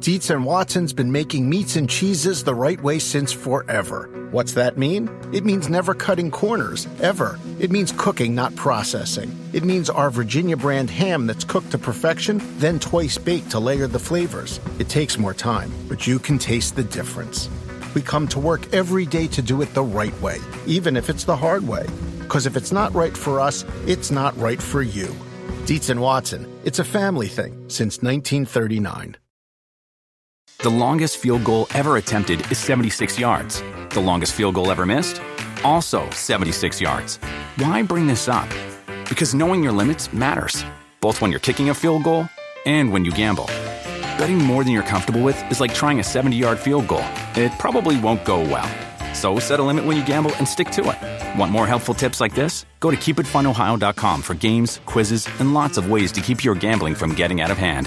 Dietz and Watson's been making meats and cheeses the right way since forever. What's that mean? It means never cutting corners, ever. It means cooking, not processing. It means our Virginia brand ham that's cooked to perfection, then twice baked to layer the flavors. It takes more time, but you can taste the difference. We come to work every day to do it the right way, even if it's the hard way. Because if it's not right for us, it's not right for you. Dietz and Watson, it's a family thing since 1939. The longest field goal ever attempted is 76 yards. The longest field goal ever missed? Also 76 yards. Why bring this up? Because knowing your limits matters, both when you're kicking a field goal and when you gamble. Betting more than you're comfortable with is like trying a 70-yard field goal. It probably won't go well. So set a limit when you gamble and stick to it. Want more helpful tips like this? Go to keepitfunohio.com for games, quizzes, and lots of ways to keep your gambling from getting out of hand.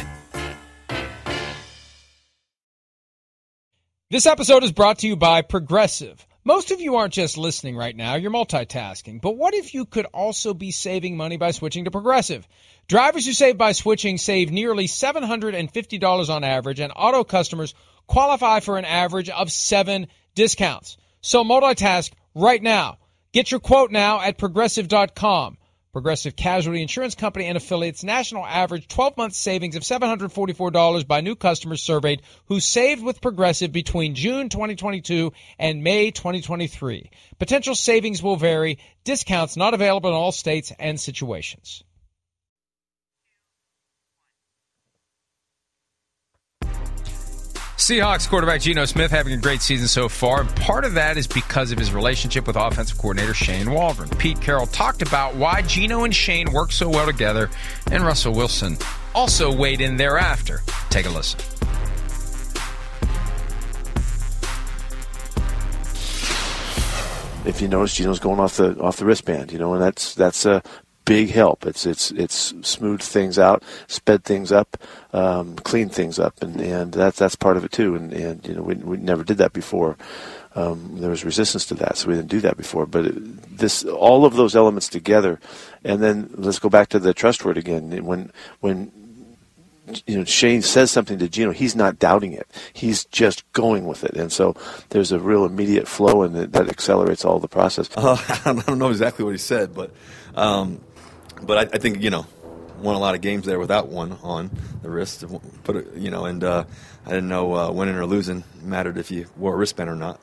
This episode is brought to you by Progressive. Most of you aren't just listening right now, you're multitasking. But what if you could also be saving money by switching to Progressive? Drivers who save by switching save nearly $750 on average, and auto customers qualify for an average of 7 discounts. So multitask right now. Get your quote now at Progressive.com. Progressive Casualty Insurance Company and affiliates national average 12-month savings of $744 by new customers surveyed who saved with Progressive between June 2022 and May 2023. Potential savings will vary. Discounts not available in all states and situations. Seahawks quarterback Geno Smith having a great season so far, and part of that is because of his relationship with offensive coordinator Shane Waldron. Pete Carroll talked about why Geno and Shane work so well together, and Russell Wilson also weighed in thereafter. Take a listen. If you notice, Geno's going off the wristband, and that's a big help. It's smoothed things out, sped things up, cleaned things up, and that's part of it too. And we never did that before. There was resistance to that, so we didn't do that before. But all of those elements together, and then let's go back to the trust word again. When Shane says something to Geno, he's not doubting it. He's just going with it. And so there's a real immediate flow, and that accelerates all the process. I don't know exactly what he said, but I think, won a lot of games there without one on the wrist. And I didn't know winning or losing mattered if you wore a wristband or not.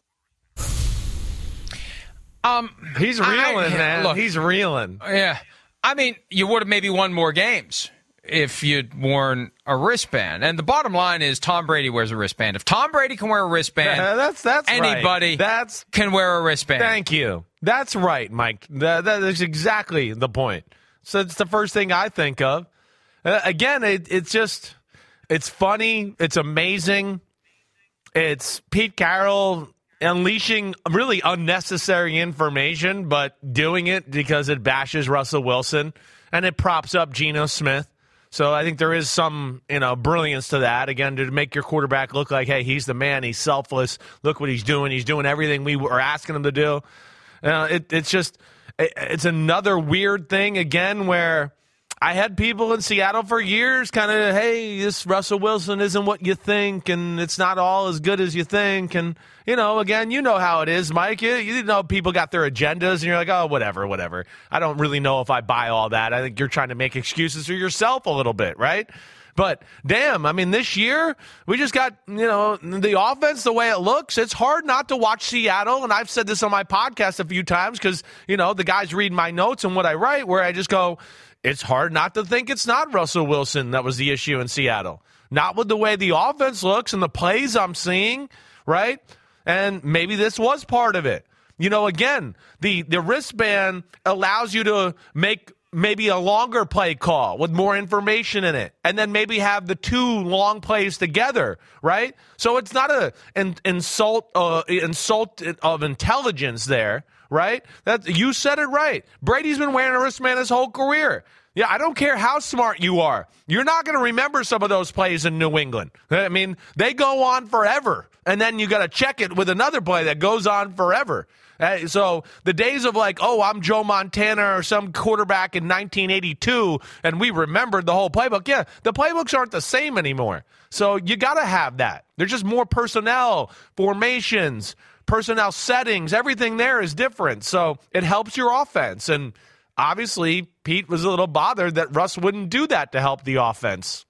He's reeling, man. Look, he's reeling. Yeah. I mean, you would have maybe won more games if you'd worn a wristband. And the bottom line is Tom Brady wears a wristband. If Tom Brady can wear a wristband, that's anybody right. can wear a wristband. Thank you. That's right, Mike. That is exactly the point. So it's the first thing I think of. Again, it's funny. It's amazing. It's Pete Carroll unleashing really unnecessary information, but doing it because it bashes Russell Wilson and it props up Geno Smith. So I think there is some, brilliance to that. Again, to make your quarterback look like, hey, he's the man. He's selfless. Look what he's doing. He's doing everything we were asking him to do. It's another weird thing, again, where I had people in Seattle for years kind of, hey, this Russell Wilson isn't what you think, and it's not all as good as you think. And, again, you know how it is, Mike. You know people got their agendas, and you're like, oh, whatever. I don't really know if I buy all that. I think you're trying to make excuses for yourself a little bit, right? But, damn, I mean, this year, we just got, the offense, the way it looks, it's hard not to watch Seattle. And I've said this on my podcast a few times because, the guys read my notes and what I write, where I just go, it's hard not to think it's not Russell Wilson that was the issue in Seattle. Not with the way the offense looks and the plays I'm seeing, right? And maybe this was part of it. Again, the wristband allows you to make maybe a longer play call with more information in it, and then maybe have the two long plays together, right? So it's not an insult of intelligence there, right? You said it right. Brady's been wearing a wristband his whole career. Yeah, I don't care how smart you are. You're not going to remember some of those plays in New England. I mean, they go on forever. And then you got to check it with another play that goes on forever. So the days of like, oh, I'm Joe Montana or some quarterback in 1982, and we remembered the whole playbook. Yeah, the playbooks aren't the same anymore. So you got to have that. There's just more personnel, formations, personnel settings. Everything there is different. So it helps your offense. And obviously, Pete was a little bothered that Russ wouldn't do that to help the offense.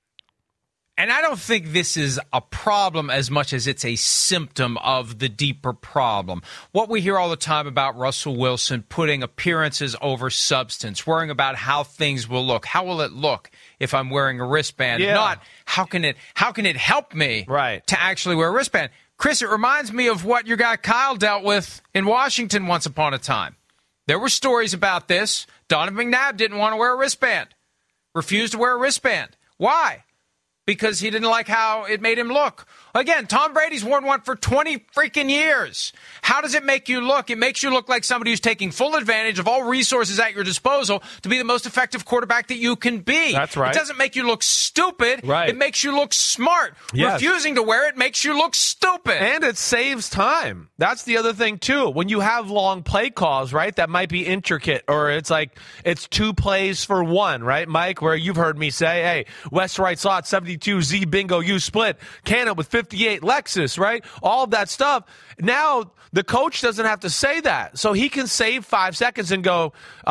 And I don't think this is a problem as much as it's a symptom of the deeper problem. What we hear all the time about Russell Wilson putting appearances over substance, worrying about how things will look. How will it look if I'm wearing a wristband? Yeah. Not how can it help me to actually wear a wristband? Chris, it reminds me of what your guy Kyle dealt with in Washington once upon a time. There were stories about this. Donovan McNabb didn't want to wear a wristband, refused to wear a wristband. Why? Because he didn't like how it made him look. Again, Tom Brady's worn one for 20 freaking years. How does it make you look? It makes you look like somebody who's taking full advantage of all resources at your disposal to be the most effective quarterback that you can be. That's right. It doesn't make you look stupid. Right. It makes you look smart. Yes. Refusing to wear it makes you look stupid. And it saves time. That's the other thing, too. When you have long play calls, right, that might be intricate, or it's like it's 2 plays for 1, right, Mike, where you've heard me say, hey, West right slot, 72, Z bingo, U split, Cannon with 58, Lexus, right? All of that stuff. Now, the coach doesn't have to say that. So he can save 5 seconds and go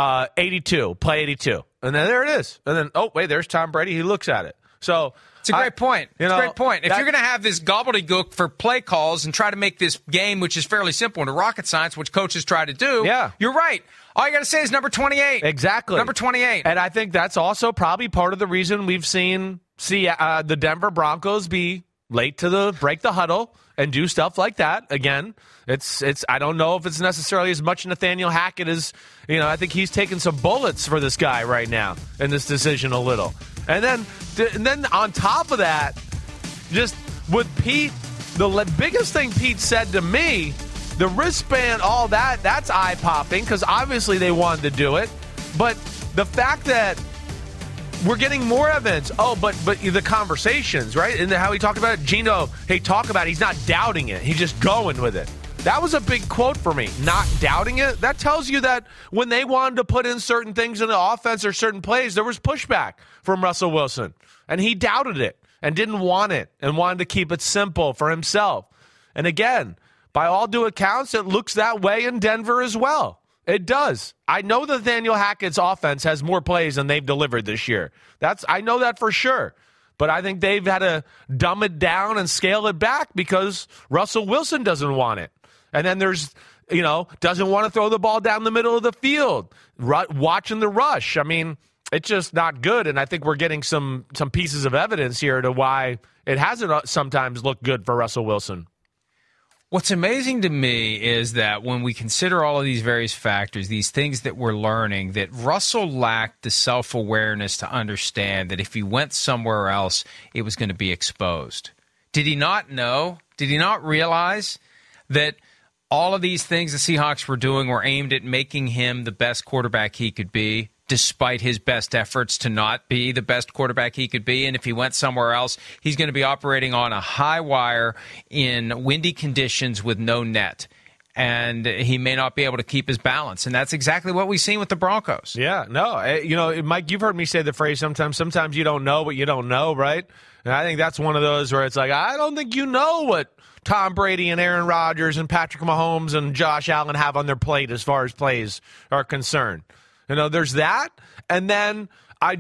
82, play 82. And then there it is. And then, oh, wait, there's Tom Brady. He looks at it. So it's a great point. It's a great point. If that, you're going to have this gobbledygook for play calls and try to make this game, which is fairly simple, into rocket science, which coaches try to do, you're right. All you got to say is number 28. Exactly. Number 28. And I think that's also probably part of the reason we've seen the Denver Broncos be late to break the huddle and do stuff like that. Again, it's I don't know if it's necessarily as much Nathaniel Hackett as, I think he's taking some bullets for this guy right now in this decision a little. And then on top of that, just with Pete, the biggest thing Pete said to me, the wristband, all that's eye-popping because obviously they wanted to do it. But the fact that we're getting more evidence. Oh, but the conversations, right? And how he talked about it, Gino, he's not doubting it. He's just going with it. That was a big quote for me. Not doubting it. That tells you that when they wanted to put in certain things in the offense or certain plays, there was pushback from Russell Wilson. And he doubted it and didn't want it and wanted to keep it simple for himself. And again, by all due accounts, it looks that way in Denver as well. It does. I know that Nathaniel Hackett's offense has more plays than they've delivered this year. I know that for sure. But I think they've had to dumb it down and scale it back because Russell Wilson doesn't want it. And then there's, doesn't want to throw the ball down the middle of the field, watching the rush. I mean, it's just not good. And I think we're getting some pieces of evidence here to why it hasn't sometimes looked good for Russell Wilson. What's amazing to me is that when we consider all of these various factors, these things that we're learning, that Russell lacked the self-awareness to understand that if he went somewhere else, it was going to be exposed. Did he not know? Did he not realize that all of these things the Seahawks were doing were aimed at making him the best quarterback he could be, despite his best efforts to not be the best quarterback he could be? And if he went somewhere else, he's going to be operating on a high wire in windy conditions with no net. And he may not be able to keep his balance. And that's exactly what we've seen with the Broncos. Yeah, no. Mike, you've heard me say the phrase sometimes you don't know what you don't know, right? And I think that's one of those where it's like, I don't think you know what Tom Brady and Aaron Rodgers and Patrick Mahomes and Josh Allen have on their plate as far as plays are concerned. There's that. And then I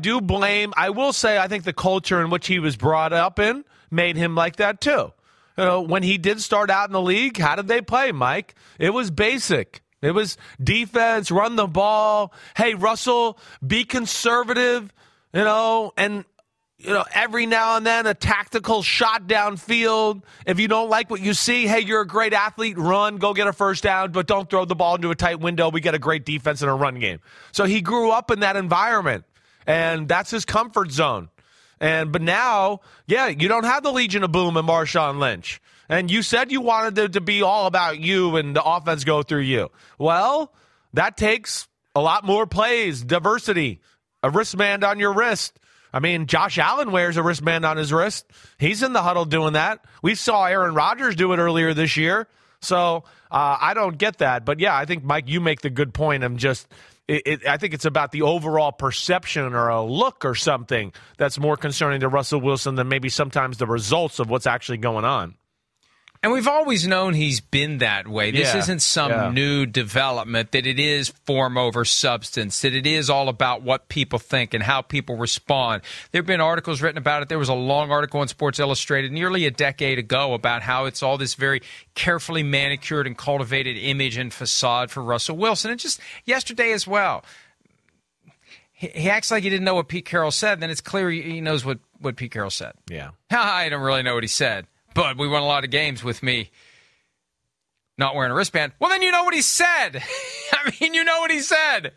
will say, I think the culture in which he was brought up in made him like that too. When he did start out in the league, how did they play, Mike? It was basic. It was defense, run the ball. Hey, Russell, be conservative, and every now and then a tactical shot downfield. If you don't like what you see, hey, you're a great athlete, run, go get a first down, but don't throw the ball into a tight window. We get a great defense in a run game. So he grew up in that environment, and that's his comfort zone. But now, you don't have the Legion of Boom and Marshawn Lynch. And you said you wanted it to be all about you and the offense go through you. Well, that takes a lot more plays, diversity, a wristband on your wrist. I mean, Josh Allen wears a wristband on his wrist. He's in the huddle doing that. We saw Aaron Rodgers do it earlier this year. So I don't get that. But, yeah, I think, Mike, you make the good point. I think it's about the overall perception or a look or something that's more concerning to Russell Wilson than maybe sometimes the results of what's actually going on. And we've always known he's been that way. This isn't some new development, that it is form over substance, that it is all about what people think and how people respond. There have been articles written about it. There was a long article in Sports Illustrated nearly a decade ago about how it's all this very carefully manicured and cultivated image and facade for Russell Wilson. And just yesterday as well, he acts like he didn't know what Pete Carroll said. Then it's clear he knows what Pete Carroll said. Yeah. I don't really know what he said. But we won a lot of games with me not wearing a wristband. Well, then you know what he said. I mean, you know what he said.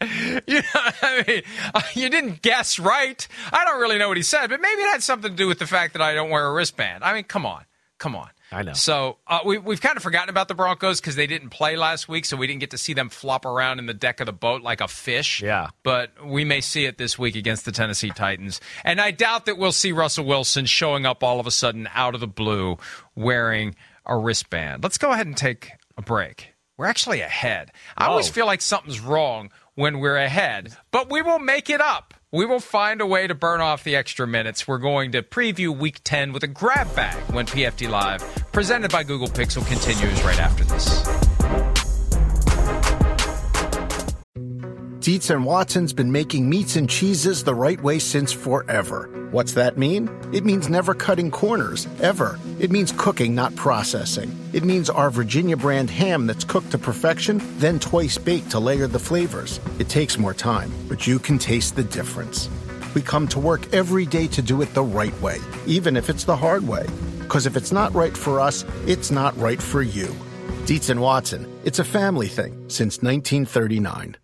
You didn't guess right. I don't really know what he said, but maybe it had something to do with the fact that I don't wear a wristband. I mean, come on. I know. So we've kind of forgotten about the Broncos because they didn't play last week, so we didn't get to see them flop around in the deck of the boat like a fish. Yeah. But we may see it this week against the Tennessee Titans. And I doubt that we'll see Russell Wilson showing up all of a sudden out of the blue wearing a wristband. Let's go ahead and take a break. We're actually ahead. I always feel like something's wrong when we're ahead, but we will make it up. We will find a way to burn off the extra minutes. We're going to preview Week 10 with a grab bag when PFT Live, presented by Google Pixel, continues right after this. Dietz and Watson's been making meats and cheeses the right way since forever. What's that mean? It means never cutting corners, ever. It means cooking, not processing. It means our Virginia brand ham that's cooked to perfection, then twice baked to layer the flavors. It takes more time, but you can taste the difference. We come to work every day to do it the right way, even if it's the hard way. Because if it's not right for us, it's not right for you. Dietz and Watson, it's a family thing since 1939.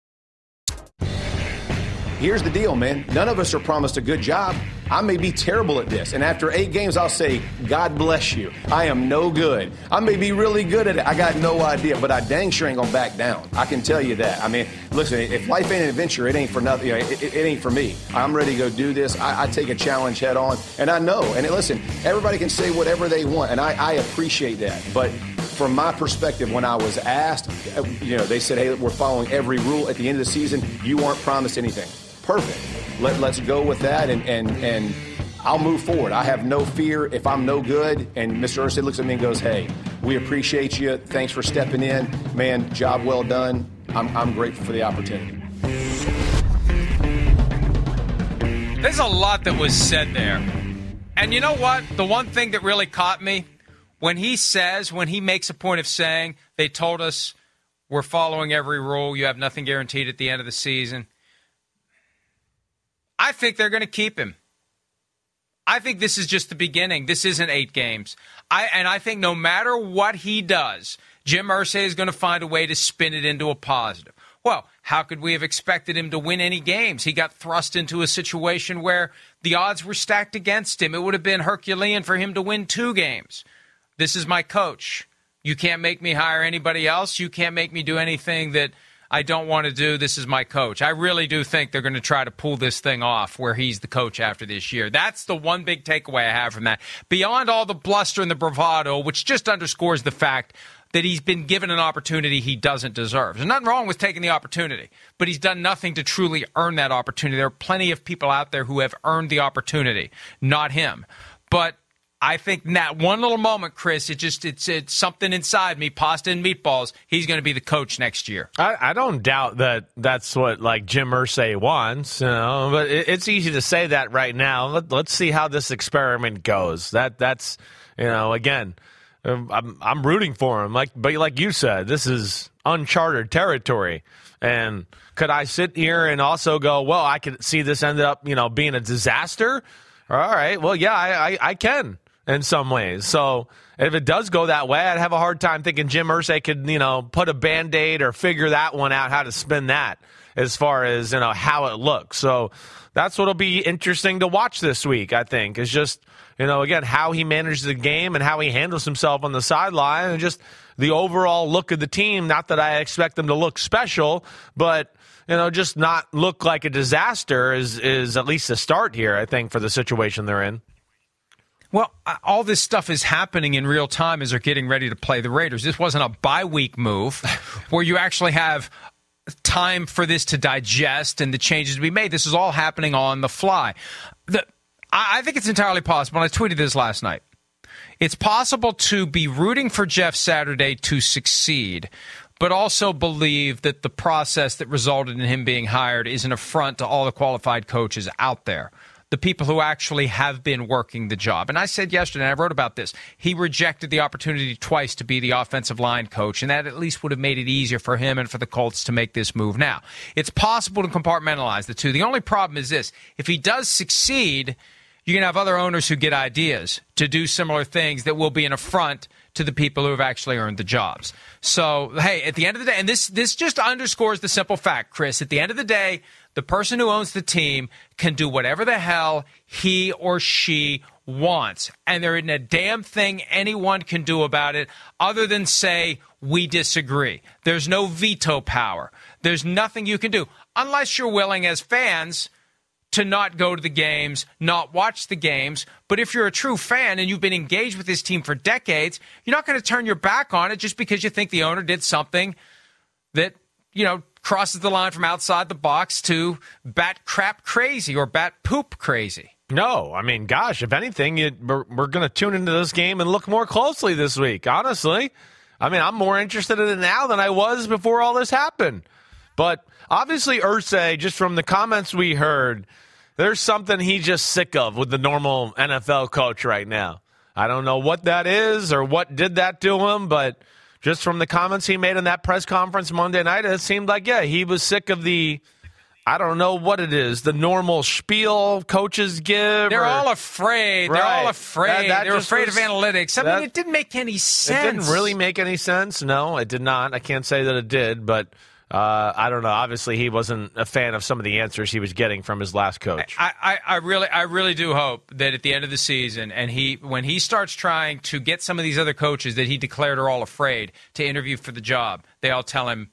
Here's the deal, man. None of us are promised a good job. I may be terrible at this, and after 8 games, I'll say, God bless you. I am no good. I may be really good at it. I got no idea, but I dang sure ain't gonna back down. I can tell you that. I mean, listen, if life ain't an adventure, it ain't for nothing. It ain't for me. I'm ready to go do this. I take a challenge head on, and I know. And listen, everybody can say whatever they want, and I appreciate that. But from my perspective, when I was asked, they said, hey, we're following every rule. At the end of the season, you weren't promised anything. Perfect. Let's go with that, and I'll move forward. I have no fear if I'm no good. And Mr. Irsay looks at me and goes, hey, we appreciate you. Thanks for stepping in. Man, job well done. I'm grateful for the opportunity. There's a lot that was said there. And you know what? The one thing that really caught me, when he makes a point of saying, they told us we're following every rule, you have nothing guaranteed at the end of the season. I think they're going to keep him. I think this is just the beginning. This isn't 8 games. I think no matter what he does, Jim Irsay is going to find a way to spin it into a positive. Well, how could we have expected him to win any games? He got thrust into a situation where the odds were stacked against him. It would have been Herculean for him to win 2 games. This is my coach. You can't make me hire anybody else. You can't make me do anything that I don't want to do. This is my coach. I really do think they're going to try to pull this thing off where he's the coach after this year. That's the one big takeaway I have from that. Beyond all the bluster and the bravado, which just underscores the fact that he's been given an opportunity he doesn't deserve. There's nothing wrong with taking the opportunity, but he's done nothing to truly earn that opportunity. There are plenty of people out there who have earned the opportunity, not him. But I think in that one little moment, Chris, it's something inside me, pasta and meatballs. He's going to be the coach next year. I don't doubt that that's what Jim Irsay wants, but it's easy to say that right now. Let's see how this experiment goes. That's again, I'm rooting for him. But like you said, this is uncharted territory. And could I sit here and also go, well, I could see this ended up, being a disaster? All right. Well, yeah, I can. In some ways. So if it does go that way, I'd have a hard time thinking Jim Irsay could, put a Band-Aid or figure that one out, how to spin that as far as, how it looks. So That's what'll be interesting to watch this week, I think, is just, again, how he manages the game and how he handles himself on the sideline and just the overall look of the team. Not that I expect them to look special, but, just not look like a disaster is at least a start here, I think, for the situation they're in. Well, all this stuff is happening in real time as they're getting ready to play the Raiders. This wasn't a bye-week move where you actually have time for this to digest and the changes to be made. This is all happening on the fly. I think it's entirely possible, and I tweeted this last night. It's possible to be rooting for Jeff Saturday to succeed, but also believe that the process that resulted in him being hired is an affront to all the qualified coaches out there, the people who actually have been working the job. And I said yesterday, and I wrote about this, he rejected the opportunity twice to be the offensive line coach, and that at least would have made it easier for him and for the Colts to make this move. Now, it's possible to compartmentalize the two. The only problem is this. If he does succeed, you're going to have other owners who get ideas to do similar things that will be an affront to the people who have actually earned the jobs. So, hey, at the end of the day, and this just underscores the simple fact, Chris, at the end of the day, the person who owns the team can do whatever the hell he or she wants. And there isn't a damn thing anyone can do about it other than say, we disagree. There's no veto power. There's nothing you can do unless you're willing as fans to not go to the games, not watch the games. But if you're a true fan and you've been engaged with this team for decades, you're not going to turn your back on it just because you think the owner did something that, crosses the line from outside the box to bat crap crazy or bat poop crazy. No, I mean, gosh, if anything, we're going to tune into this game and look more closely this week, honestly. I mean, I'm more interested in it now than I was before all this happened. But obviously, Irsay, just from the comments we heard, there's something he's just sick of with the normal NFL coach right now. I don't know what that is or what did that to him, but just from the comments he made in that press conference Monday night, it seemed like, he was sick of the, I don't know what it is, the normal spiel coaches give. They're all afraid. Right. They're all afraid. They're afraid of analytics. I mean, it didn't make any sense. It didn't really make any sense. No, it did not. I can't say that it did, but I don't know. Obviously, he wasn't a fan of some of the answers he was getting from his last coach. I really do hope that at the end of the season, and when he starts trying to get some of these other coaches that he declared are all afraid to interview for the job, they all tell him,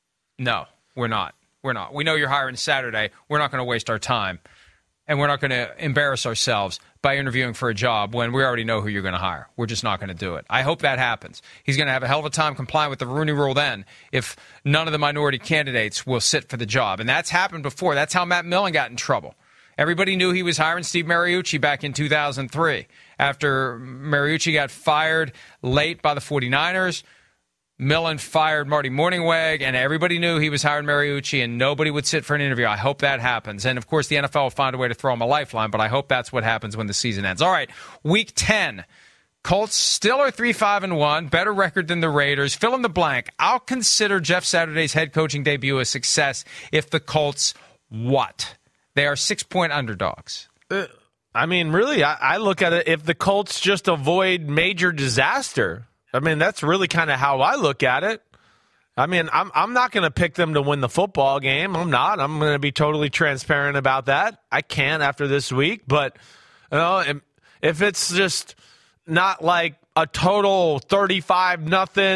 no, we're not. We're not. We know you're hiring Saturday. We're not going to waste our time, and we're not going to embarrass ourselves by interviewing for a job when we already know who you're going to hire. We're just not going to do it. I hope that happens. He's going to have a hell of a time complying with the Rooney Rule then if none of the minority candidates will sit for the job. And that's happened before. That's how Matt Millen got in trouble. Everybody knew he was hiring Steve Mariucci back in 2003. After Mariucci got fired late by the 49ers, Millen fired Marty Mornhinweg, and everybody knew he was hiring Mariucci, and nobody would sit for an interview. I hope that happens. And, of course, the NFL will find a way to throw him a lifeline, but I hope that's what happens when the season ends. All right, Week 10. Colts still are 3-5-1, better record than the Raiders. Fill in the blank. I'll consider Jeff Saturday's head coaching debut a success if the Colts what? They are 6-point underdogs. I mean, really, I look at it, if the Colts just avoid major disaster, I mean, that's really kind of how I look at it. I mean, I'm not going to pick them to win the football game. I'm not. I'm going to be totally transparent about that. I can after this week. But, if it's just not like a total 35-0,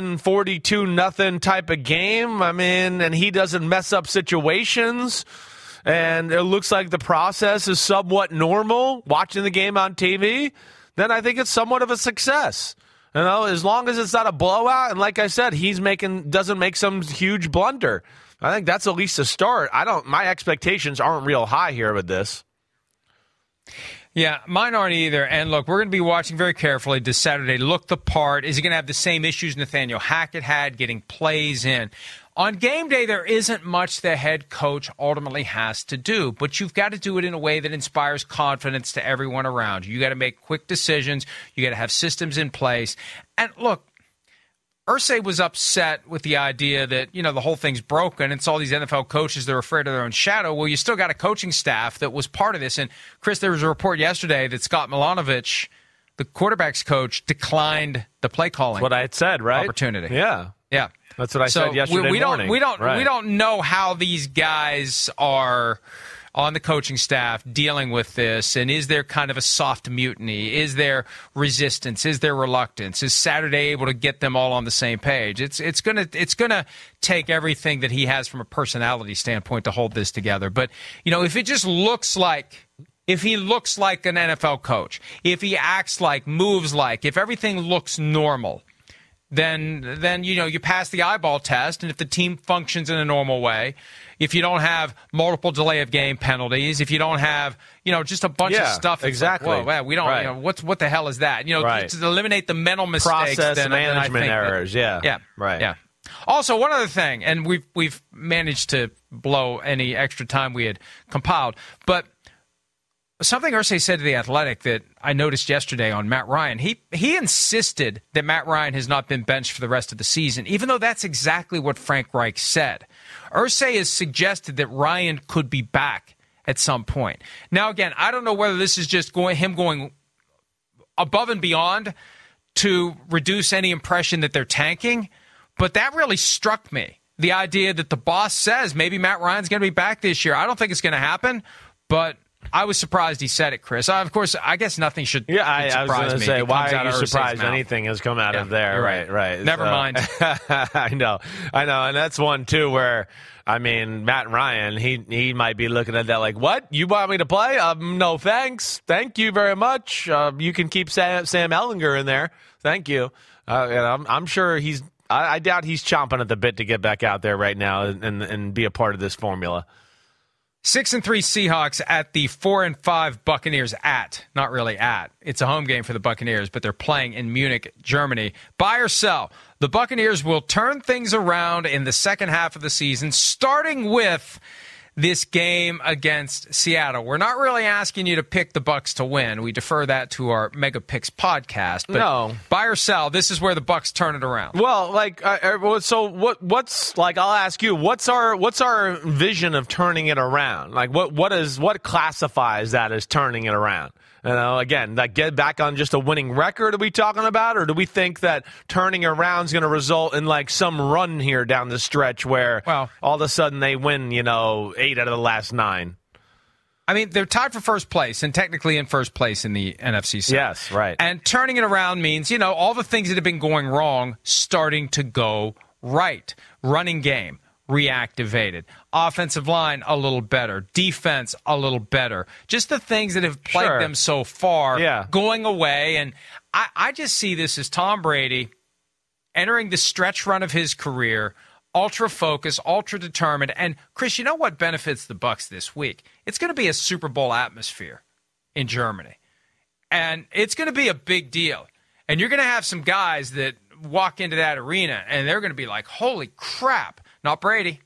42-0 type of game, I mean, and he doesn't mess up situations, and it looks like the process is somewhat normal watching the game on TV, then I think it's somewhat of a success. As long as it's not a blowout, and like I said, doesn't make some huge blunder. I think that's at least a start. My expectations aren't real high here with this. Yeah, mine aren't either. And look, we're going to be watching very carefully. Does Saturday look the part? Is he going to have the same issues Nathaniel Hackett had getting plays in? On game day, there isn't much the head coach ultimately has to do, but you've got to do it in a way that inspires confidence to everyone around you. You got to make quick decisions. You got to have systems in place. And look, Irsay was upset with the idea that, the whole thing's broken. It's all these NFL coaches that are afraid of their own shadow. Well, you still got a coaching staff that was part of this. And, Chris, there was a report yesterday that Scott Milanovic, the quarterback's coach, declined the play calling. That's what I had said, right? Opportunity. Yeah. Yeah. That's what I said yesterday morning. We don't know how these guys are on the coaching staff dealing with this? And is there kind of a soft mutiny? Is there resistance? Is there reluctance? Is Saturday able to get them all on the same page? It's gonna take everything that he has from a personality standpoint to hold this together. But, if it just looks like, if he looks like an NFL coach, if he acts like, moves like, if everything looks normal, then you pass the eyeball test, and if the team functions in a normal way, if you don't have multiple delay of game penalties, if you don't have just a bunch of stuff, exactly. Like, whoa, we don't. Right. What the hell is that? Right. To eliminate the mental mistakes, process management errors. Yeah, right. Yeah. Also, one other thing, and we've managed to blow any extra time we had compiled, but something Irsay said to The Athletic that I noticed yesterday on Matt Ryan, he insisted that Matt Ryan has not been benched for the rest of the season, even though that's exactly what Frank Reich said. Irsay has suggested that Ryan could be back at some point. Now, again, I don't know whether this is just him going above and beyond to reduce any impression that they're tanking, but that really struck me. The idea that the boss says maybe Matt Ryan's going to be back this year. I don't think it's going to happen, but I was surprised he said it, Chris. Of course, I guess nothing should surprise me. I was going to say, why are you surprised mouth. Anything has come out of there? Right. Never mind. I know. And that's one, too, where, Matt Ryan, he might be looking at that like, what? You want me to play? No, thanks. Thank you very much. You can keep Sam Ehlinger in there. Thank you. I'm sure I doubt he's chomping at the bit to get back out there right now and be a part of this formula. 6-3 Seahawks at the 4-5 Buccaneers not really at. It's a home game for the Buccaneers, but they're playing in Munich, Germany. Buy or sell? The Buccaneers will turn things around in the second half of the season, starting with this game against Seattle. We're not really asking you to pick the Bucs to win. We defer that to our Mega Picks podcast. But no. Buy or sell, this is where the Bucs turn it around. Well, so what's like? I'll ask you, what's our vision of turning it around? Like, what classifies that as turning it around? Again, like get back on just a winning record are we talking about, or do we think that turning around is going to result in like some run here down the stretch where all of a sudden they win, 8 out of the last 9? They're tied for first place and technically in first place in the NFC South. Yes, right. And turning it around means, all the things that have been going wrong starting to go right. Running game reactivated. Offensive line, a little better. Defense, a little better. Just the things that have plagued them so far going away. And I just see this as Tom Brady entering the stretch run of his career, ultra focused, ultra determined. And, Chris, you know what benefits the Bucs this week? It's going to be a Super Bowl atmosphere in Germany. And it's going to be a big deal. And you're going to have some guys that walk into that arena, and they're going to be like, holy crap. Not Brady.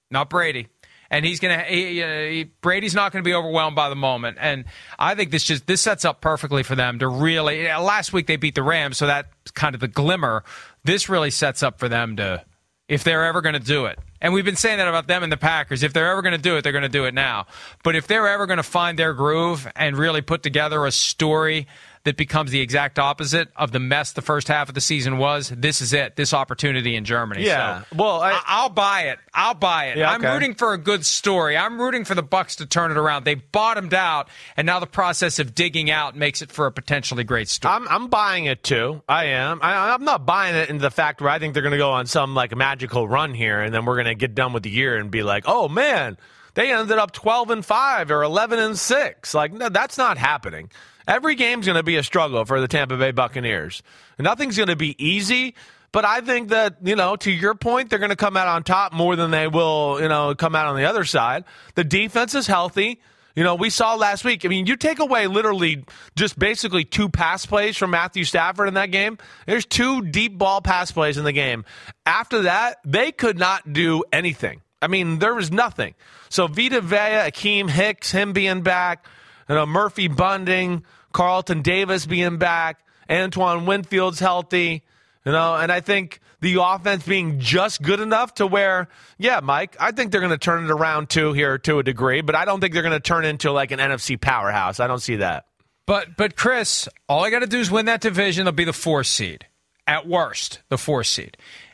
And Brady's not going to be overwhelmed by the moment. And I think this sets up perfectly for them to really, last week they beat the Rams, so that's kind of the glimmer. This really sets up for them to, if they're ever going to do it. And we've been saying that about them and the Packers. If they're ever going to do it, they're going to do it now. But if they're ever going to find their groove and really put together a story that becomes the exact opposite of the mess the first half of the season was, this is it, this opportunity in Germany. Yeah. So, well, I'll buy it. Yeah, okay. I'm rooting for a good story. I'm rooting for the Bucs to turn it around. They bottomed out, and now the process of digging out makes it for a potentially great story. I'm buying it, too. I am. I'm not buying it into the fact where I think they're going to go on some like magical run here, and then we're going to get done with the year and be like, oh, man, they ended up 12-5 or 11-6. Like, no, that's not happening. Every game's going to be a struggle for the Tampa Bay Buccaneers. Nothing's going to be easy, but I think that, to your point, they're going to come out on top more than they will, come out on the other side. The defense is healthy. We saw last week, you take away literally just basically 2 pass plays from Matthew Stafford in that game. There's 2 deep ball pass plays in the game. After that, they could not do anything. There was nothing. So Vita Vea, Akeem Hicks, him being back, Murphy Bunting, Carlton Davis being back, Antoine Winfield's healthy, and I think the offense being just good enough to where, yeah, Mike, I think they're going to turn it around too here to a degree, but I don't think they're going to turn into like an NFC powerhouse. I don't see that. But Chris, all I got to do is win that division. They'll be the 4 seed. At worst, the 4 seed.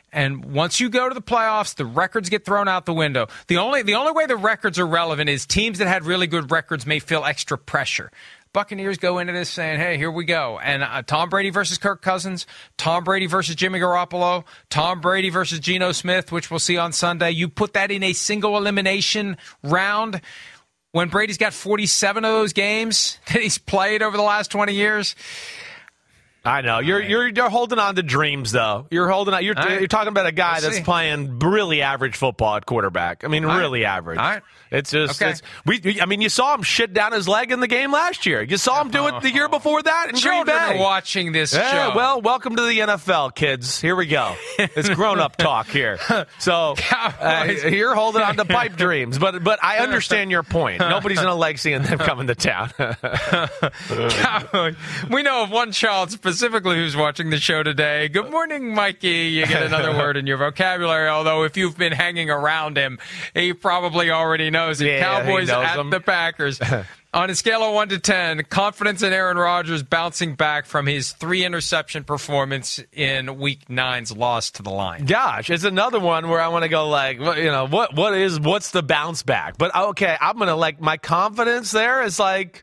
And once you go to the playoffs, the records get thrown out the window. The only way the records are relevant is teams that had really good records may feel extra pressure. Buccaneers go into this saying, hey, here we go. And Tom Brady versus Kirk Cousins, Tom Brady versus Jimmy Garoppolo, Tom Brady versus Geno Smith, which we'll see on Sunday. You put that in a single elimination round when Brady's got 47 of those games that he's played over the last 20 years. I know you're holding on to dreams, though. You're holding on. You're talking about a guy that's playing really average football at quarterback. I mean, really average. All right. It's just you saw him shit down his leg in the game last year. You saw him do it the year before that in Green Bay. Children are watching this show. Well, welcome to the NFL, kids. Here we go. It's grown-up talk here. So you're holding on to pipe dreams, but I understand your point. Nobody's gonna like seeing them coming to town. We know of one child specifically who's watching the show today. Good morning, Mikey. You get another word in your vocabulary, although if you've been hanging around him, he probably already knows it. Yeah, Cowboys at the Packers. On a scale of 1 to 10, confidence in Aaron Rodgers bouncing back from his 3-interception performance in Week 9's loss to the Lions. Gosh, it's another one where I want to go like, what's the bounce back? But okay, I'm gonna my confidence there is like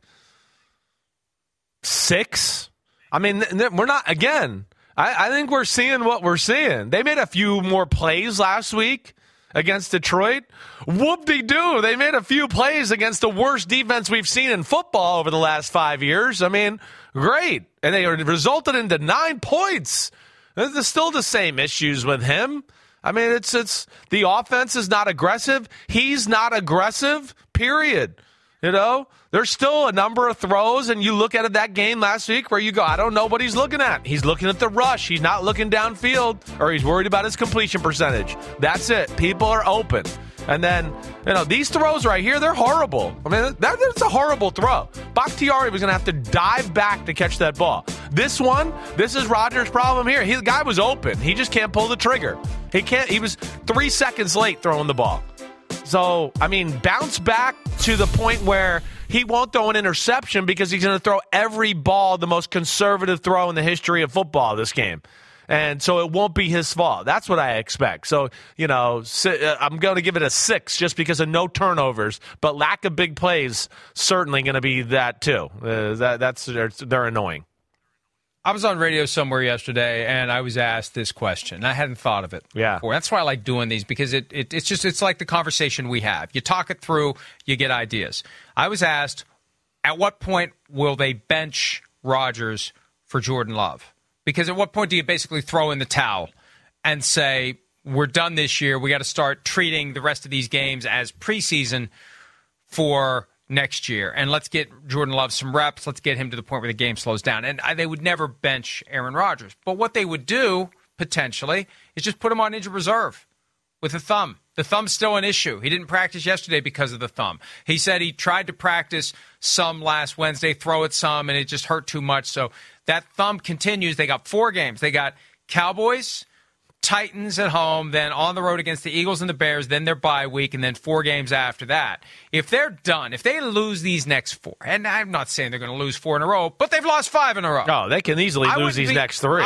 6. I mean, we're not, again, I think we're seeing what we're seeing. They made a few more plays last week against Detroit. Whoop-de-doo. They made a few plays against the worst defense we've seen in football over the last 5 years. I mean, great. And they resulted into 9 points. There's still the same issues with him. I mean, it's the offense is not aggressive. He's not aggressive, period. There's still a number of throws, and you look at that game last week where you go, I don't know what he's looking at. He's looking at the rush. He's not looking downfield, or he's worried about his completion percentage. That's it. People are open. And then, these throws right here, they're horrible. I mean, that's a horrible throw. Bakhtiari was going to have to dive back to catch that ball. This is Rodgers' problem here. The guy was open. He just can't pull the trigger. He was 3 seconds late throwing the ball. So, I mean, bounce back to the point where he won't throw an interception because he's going to throw every ball, the most conservative throw in the history of football this game. And so it won't be his fault. That's what I expect. So, I'm going to give it a 6 just because of no turnovers, but lack of big plays certainly going to be that too. They're annoying. I was on radio somewhere yesterday, and I was asked this question. I hadn't thought of it before. That's why I like doing these, because it's like the conversation we have. You talk it through, you get ideas. I was asked, at what point will they bench Rodgers for Jordan Love? Because at what point do you basically throw in the towel and say, we're done this year, we got to start treating the rest of these games as preseason for next year, and let's get Jordan Love some reps. Let's get him to the point where the game slows down. And they would never bench Aaron Rodgers. But what they would do, potentially, is just put him on injured reserve with a thumb. The thumb's still an issue. He didn't practice yesterday because of the thumb. He said he tried to practice some last Wednesday, throw it some, and it just hurt too much. So that thumb continues. They got 4 games. They got Cowboys, Titans at home, then on the road against the Eagles and the Bears, then their bye week, and then 4 games after that. If they're done, if they lose these next 4, and I'm not saying they're going to lose 4 in a row, but they've lost 5 in a row. Oh, they can easily lose these next 3.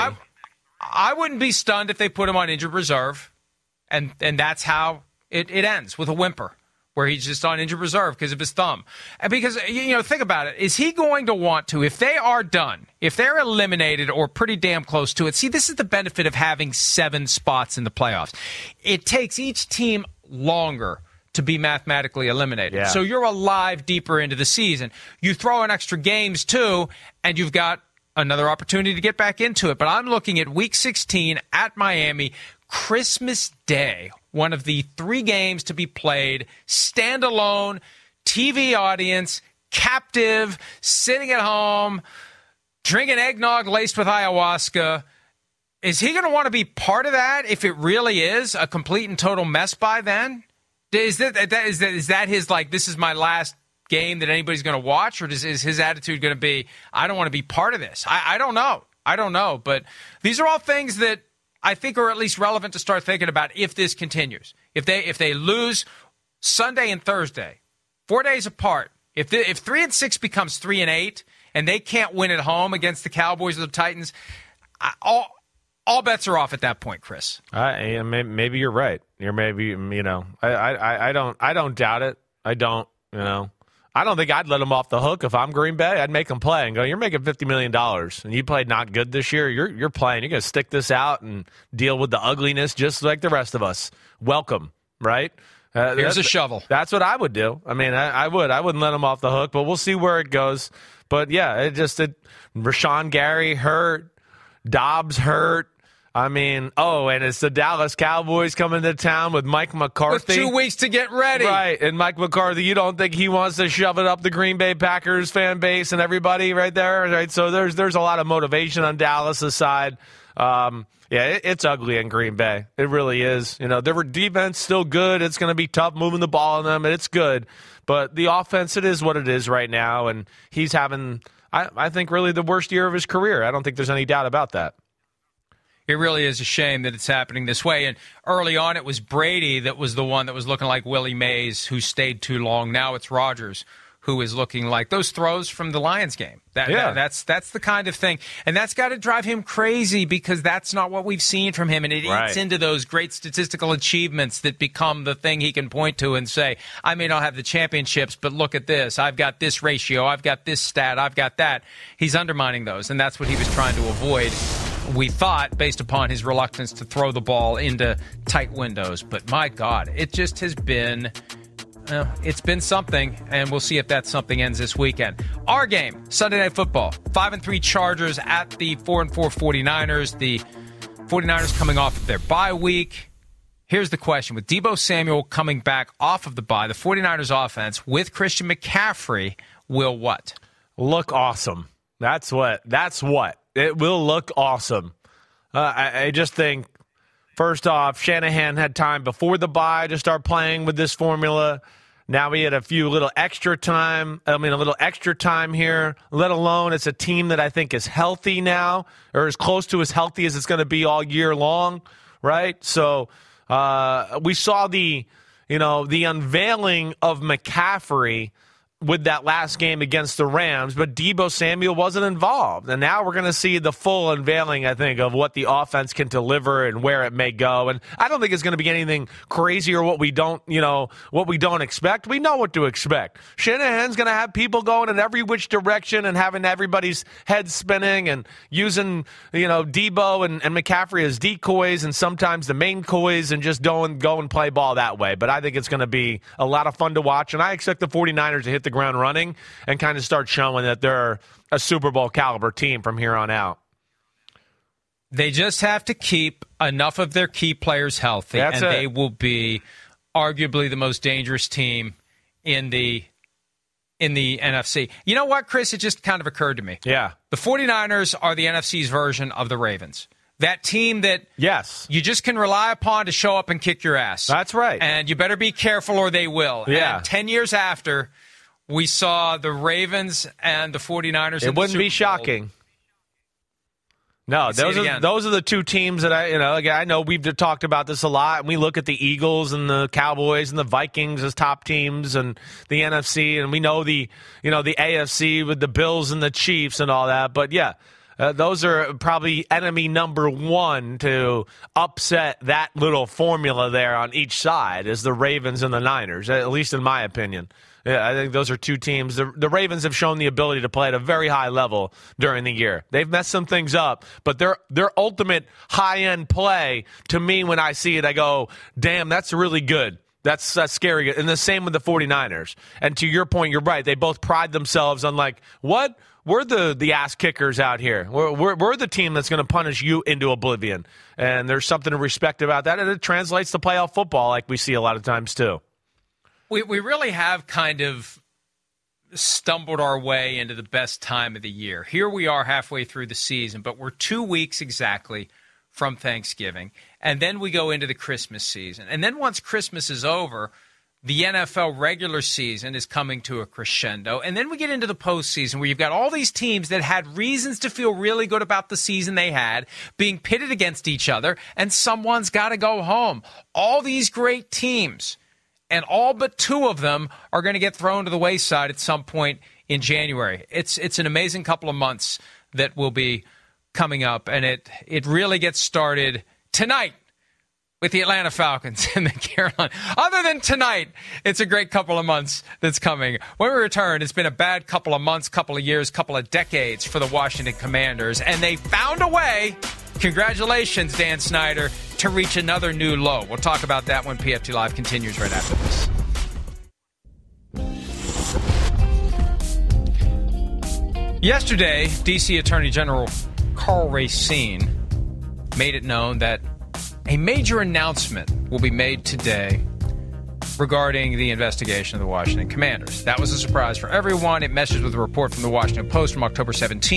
I wouldn't be stunned if they put him on injured reserve, and that's how it ends, with a whimper, where he's just on injured reserve because of his thumb. And because, think about it. Is he going to want to, if they are done, if they're eliminated or pretty damn close to it, see, this is the benefit of having 7 spots in the playoffs. It takes each team longer to be mathematically eliminated. Yeah. So you're alive deeper into the season. You throw in extra games, too, and you've got another opportunity to get back into it. But I'm looking at Week 16 at Miami, Christmas Day, one of the 3 games to be played, standalone, TV audience, captive, sitting at home, drinking eggnog laced with ayahuasca. Is he going to want to be part of that if it really is a complete and total mess by then? Is that his, this is my last game that anybody's going to watch? Or is his attitude going to be, I don't want to be part of this? I don't know. I don't know. But these are all things that I think are at least relevant to start thinking about if this continues. If they lose Sunday and Thursday, 4 days apart, if 3-6 becomes 3-8 and they can't win at home against the Cowboys or the Titans, all bets are off at that point, Chris. Maybe you're right. I don't doubt it. I don't think I'd let him off the hook if I'm Green Bay. I'd make him play and go, you're making $50 million and you played not good this year. You're playing. You're going to stick this out and deal with the ugliness just like the rest of us. Welcome, right? Here's a shovel. That's what I would do. I mean, I would. I wouldn't let him off the hook, but we'll see where it goes. But, yeah, Rashawn Gary hurt. Dobbs hurt. I mean, and it's the Dallas Cowboys coming to town with Mike McCarthy. With 2 weeks to get ready. Right, and Mike McCarthy, you don't think he wants to shove it up the Green Bay Packers fan base and everybody right there? Right, so there's a lot of motivation on Dallas' side. It's ugly in Green Bay. It really is. Their defense still good. It's going to be tough moving the ball on them, and it's good. But the offense, it is what it is right now, and he's having, I think, really the worst year of his career. I don't think there's any doubt about that. It really is a shame that it's happening this way. And early on, it was Brady that was the one that was looking like Willie Mays, who stayed too long. Now it's Rodgers, who is looking like those throws from the Lions game. That's the kind of thing. And that's got to drive him crazy because that's not what we've seen from him. And it eats into those great statistical achievements that become the thing he can point to and say, I may not have the championships, but look at this. I've got this ratio. I've got this stat. I've got that. He's undermining those. And that's what he was trying to avoid, we thought, based upon his reluctance to throw the ball into tight windows. But my God, it just has been... it's been something, and we'll see if that something ends this weekend. Our game, Sunday Night Football, 5-3 Chargers at the 4-4 49ers. The 49ers coming off of their bye week. Here's the question. With Deebo Samuel coming back off of the bye, the 49ers offense with Christian McCaffrey will what? Look awesome. That's what. It will look awesome. I just think, first off, Shanahan had time before the bye to start playing with this formula. Now we had a little extra time here, let alone it's a team that I think is healthy now, or as close to as healthy as it's going to be all year long, right? So we saw the unveiling of McCaffrey with that last game against the Rams, but Deebo Samuel wasn't involved. And now we're going to see the full unveiling, I think, of what the offense can deliver and where it may go. And I don't think it's going to be anything crazy or what we don't expect. We know what to expect. Shanahan's going to have people going in every which direction and having everybody's head spinning and using, Deebo and McCaffrey as decoys and sometimes the main coys and just go and play ball that way. But I think it's going to be a lot of fun to watch. And I expect the 49ers to hit the ground running and kind of start showing that they're a Super Bowl caliber team from here on out. They just have to keep enough of their key players healthy, they will be arguably the most dangerous team in the NFC. You know what, Chris? It just kind of occurred to me. Yeah. The 49ers are the NFC's version of the Ravens. That team that you just can rely upon to show up and kick your ass. That's right. And you better be careful or they will. Yeah. And 10 years after, we saw the Ravens and the 49ers. It wouldn't be shocking. No, those are the two teams that I know we've talked about this a lot, and we look at the Eagles and the Cowboys and the Vikings as top teams and the NFC, and we know the AFC with the Bills and the Chiefs and all that. But yeah, those are probably enemy number one to upset that little formula there on each side is the Ravens and the Niners, at least in my opinion. Yeah, I think those are two teams. The Ravens have shown the ability to play at a very high level during the year. They've messed some things up, but their ultimate high-end play, to me, when I see it, I go, damn, that's really good. That's scary. And the same with the 49ers. And to your point, you're right. They both pride themselves on, like, what? We're the ass kickers out here. We're the team that's going to punish you into oblivion. And there's something to respect about that, and it translates to playoff football like we see a lot of times too. We really have kind of stumbled our way into the best time of the year. Here we are halfway through the season, but we're 2 weeks exactly from Thanksgiving. And then we go into the Christmas season. And then once Christmas is over, the NFL regular season is coming to a crescendo. And then we get into the postseason where you've got all these teams that had reasons to feel really good about the season they had being pitted against each other, and someone's got to go home. All these great teams, and all but two of them are going to get thrown to the wayside at some point in January. It's an amazing couple of months that will be coming up, and it really gets started tonight with the Atlanta Falcons and the Carolina. Other than tonight, it's a great couple of months that's coming. When we return, it's been a bad couple of months, couple of years, couple of decades for the Washington Commanders, and they found a way, congratulations, Dan Snyder, to reach another new low. We'll talk about that when PFT Live continues right after this. Yesterday, D.C. Attorney General Karl Racine made it known that a major announcement will be made today regarding the investigation of the Washington Commanders. That was a surprise for everyone. It meshes with a report from the Washington Post from October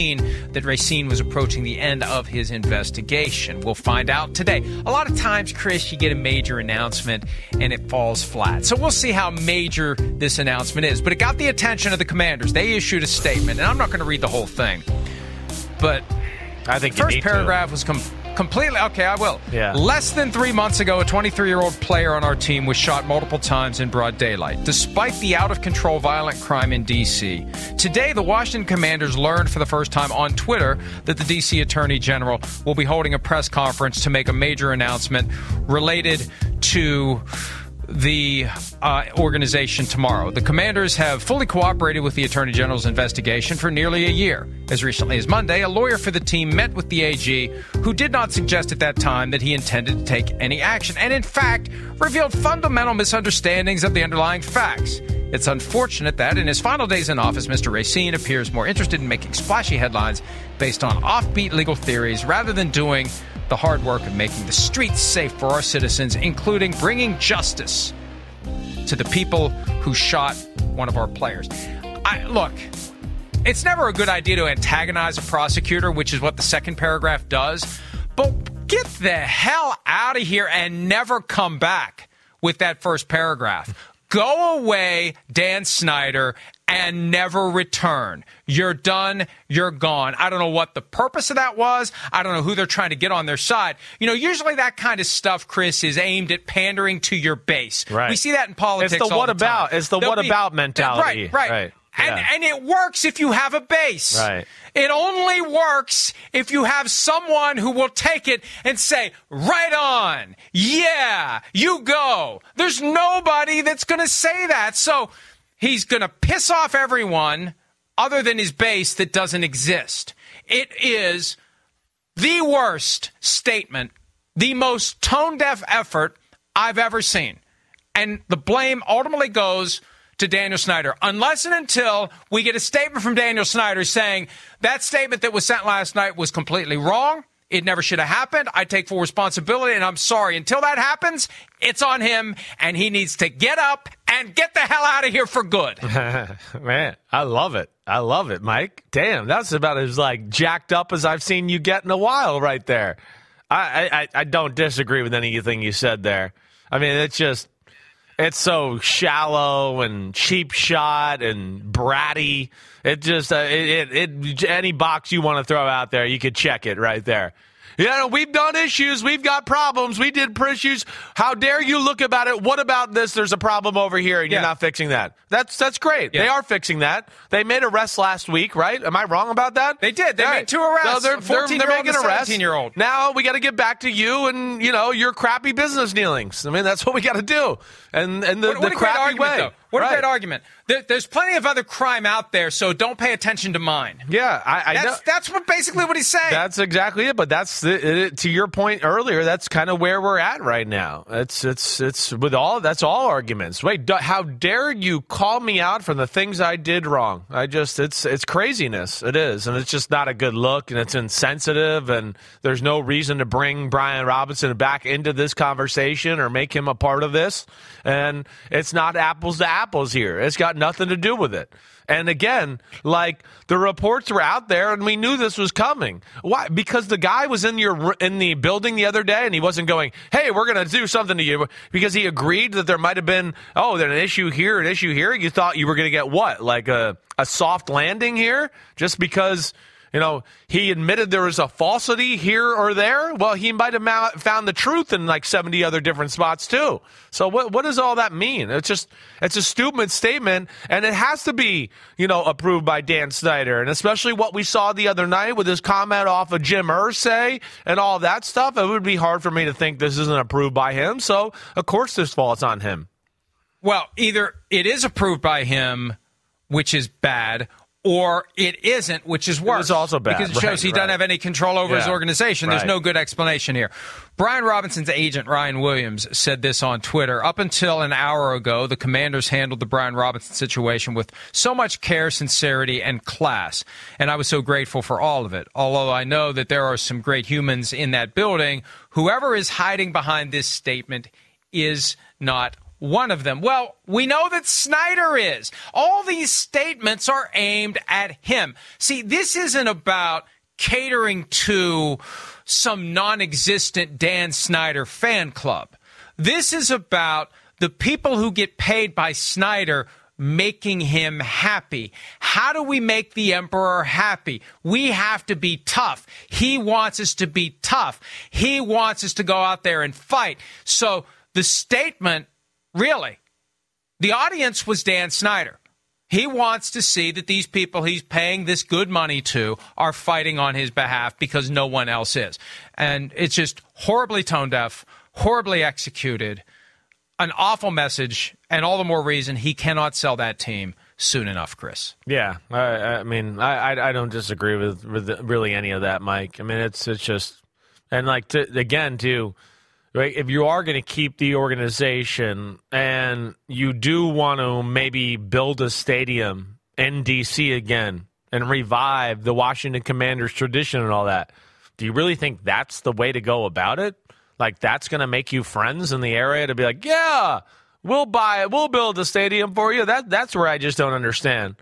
17 that Racine was approaching the end of his investigation. We'll find out today. A lot of times, Chris, you get a major announcement and it falls flat. So we'll see how major this announcement is. But it got the attention of the Commanders. They issued a statement, and I'm not going to read the whole thing. But I think the first paragraph was completely, okay, I will. Yeah. Less than 3 months ago, a 23-year-old player on our team was shot multiple times in broad daylight, despite the out-of-control violent crime in D.C. Today, the Washington Commanders learned for the first time on Twitter that the D.C. Attorney General will be holding a press conference to make a major announcement related to the organization tomorrow. The Commanders have fully cooperated with the Attorney General's investigation for nearly a year. As recently as Monday, a lawyer for the team met with the AG, who did not suggest at that time that he intended to take any action, and in fact revealed fundamental misunderstandings of the underlying facts. It's unfortunate that, in his final days in office, Mr. Racine appears more interested in making splashy headlines based on offbeat legal theories rather than doing the hard work of making the streets safe for our citizens, including bringing justice to the people who shot one of our players. Look, it's never a good idea to antagonize a prosecutor, which is what the second paragraph does, but get the hell out of here and never come back with that first paragraph. Go away, Dan Snyder, and never return. You're done. You're gone. I don't know what the purpose of that was. I don't know who they're trying to get on their side. You know, usually that kind of stuff, Chris, is aimed at pandering to your base. Right. We see that in politics It's the all what the time. about. It's the what about mentality. Right. Yeah. And it works if you have a base. Right. It only works if you have someone who will take it and say, right on. Yeah, you go. There's nobody that's going to say that. So he's going to piss off everyone other than his base that doesn't exist. It is the worst statement, the most tone-deaf effort I've ever seen. And the blame ultimately goes to Daniel Snyder, unless and until we get a statement from Daniel Snyder saying that statement that was sent last night was completely wrong. It never should have happened. I take full responsibility, and I'm sorry. Until that happens, it's on him, and he needs to get up and get the hell out of here for good. Man, I love it. I love it, Mike. Damn, that's about as jacked up as I've seen you get in a while right there. I don't disagree with anything you said there. I mean, it's so shallow and cheap shot and bratty. It just any box you want to throw out there, you could check it right there. Yeah, we've done issues. We've got problems. We did issues. How dare you look about it? What about this? There's a problem over here, and you're not fixing that. That's great. Yeah. They are fixing that. They made arrests last week, right? Am I wrong about that? They did. They made 2 arrests. No, they're making arrests. 17-year-old. Now we got to get back to you and your crappy business dealings. I mean, that's what we got to do. And the crappy way. Though. What a great argument. There's plenty of other crime out there, so don't pay attention to mine. Yeah, I know. That's basically what he's saying. That's exactly it. But that's to your point earlier. That's kind of where we're at right now. It's with all that's all arguments. Wait, how dare you call me out for the things I did wrong? It's craziness. It is, and it's just not a good look, and it's insensitive, and there's no reason to bring Brian Robinson back into this conversation or make him a part of this. And it's not apples to apples here. It's got nothing to do with it. And again, the reports were out there, and we knew this was coming. Why? Because the guy was in the building the other day, and he wasn't going, "Hey, we're going to do something to you," because he agreed that there might have been, there's an issue here, an issue here. You thought you were going to get what, a soft landing here, just because he admitted there was a falsity here or there. Well, he might have found the truth in like 70 other different spots too. So what does all that mean? It's a stupid statement, and it has to be, approved by Dan Snyder, and especially what we saw the other night with his comment off of Jim Irsay and all that stuff. It would be hard for me to think this isn't approved by him. So of course this falls on him. Well, either it is approved by him, which is bad, or it isn't, which is worse. It's also bad. Because it shows he doesn't have any control over his organization. There's no good explanation here. Brian Robinson's agent, Ryan Williams, said this on Twitter. Up until an hour ago, the Commanders handled the Brian Robinson situation with so much care, sincerity, and class. And I was so grateful for all of it. Although I know that there are some great humans in that building, whoever is hiding behind this statement is not one of them. Well, we know that Snyder is. All these statements are aimed at him. See, this isn't about catering to some non-existent Dan Snyder fan club. This is about the people who get paid by Snyder making him happy. How do we make the emperor happy? We have to be tough. He wants us to be tough. He wants us to go out there and fight. So the statement, really, the audience was Dan Snyder. He wants to see that these people he's paying this good money to are fighting on his behalf because no one else is. And it's just horribly tone deaf, horribly executed, an awful message, and all the more reason he cannot sell that team soon enough, Chris. Yeah, I mean, I don't disagree with really any of that, Mike. I mean, it's just, and right, if you are going to keep the organization and you do want to maybe build a stadium in D.C. again and revive the Washington Commanders tradition and all that, do you really think that's the way to go about it? Like, that's going to make you friends in the area to be like, yeah, we'll buy it, we'll build a stadium for you? That's where I just don't understand.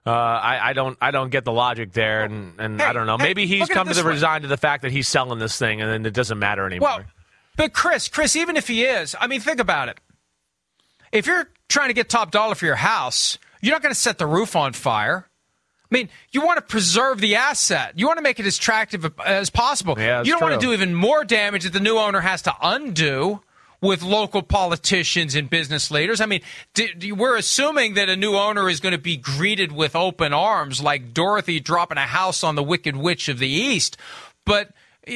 I don't get the logic there, and I don't know. Maybe he's come to the resigned to the fact that he's selling this thing, and then it doesn't matter anymore. Well, but Chris, even if he is, I mean, think about it. If you're trying to get top dollar for your house, you're not going to set the roof on fire. I mean, you want to preserve the asset. You want to make it as attractive as possible. Yeah, you don't want to do even more damage that the new owner has to undo with local politicians and business leaders. I mean, we're assuming that a new owner is going to be greeted with open arms like Dorothy dropping a house on the Wicked Witch of the East. But